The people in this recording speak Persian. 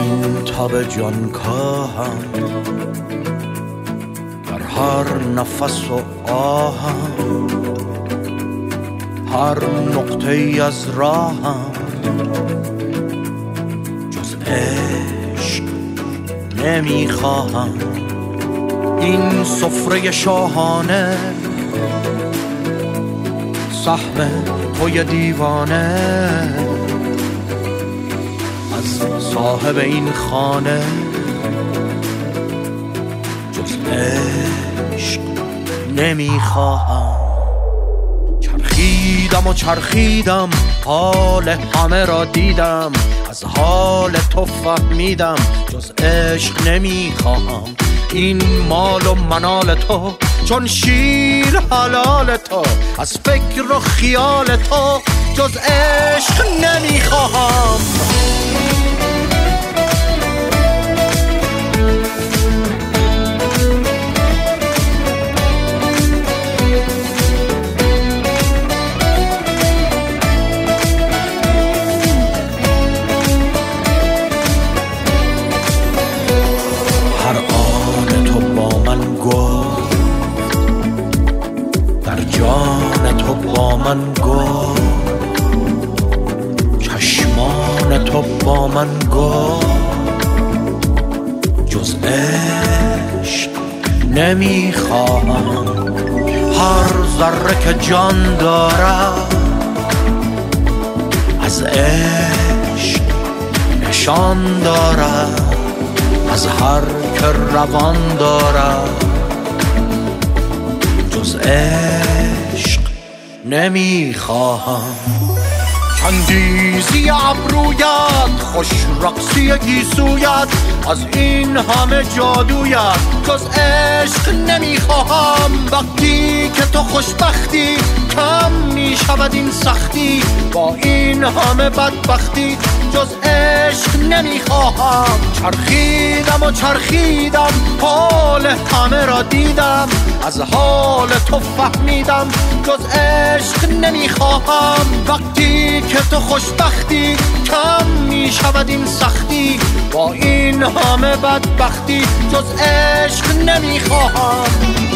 این تب جانکاهم در هر نفس و آهم، هر نقطه ای از راهم جز عشق نمیخواهم. این سفره شاهانه سهم توی دیوانه، از صاحب این خانه جز عشق نمیخواهم. چرخیدم و چرخیدم، حال همه را دیدم، از حال تو فهمیدم جز عشق نمیخواهم. این مال و منال تو چون شیر حلال تو، از فکر و خیال تو جز عشق نمیخواهم. هر آن تو با من گفت، در جان تو با من گفت، چشمان تو با من گفت جز عشق نمیخواهم. هر ذره که جان دارد از عشق نشان دارد، از هر که روان دارد جز عشق نمیخواهم. چندیزی ابرویت، خوش رقصی گیسویت، از این همه جادویت جز عشق نمیخواهم. وقتی که تو خوشبختی کم میشود این سختی، با این همه بدبختی جز عشق نمیخواهم. چرخیدم و چرخیدم، حال همه را دیدم، از حال تو فهمیدم جز عشق نمیخواهم. وقتی که تو خوشبختی کم میشود این سختی، با این همه بدبختی جز عشق نمیخواهم.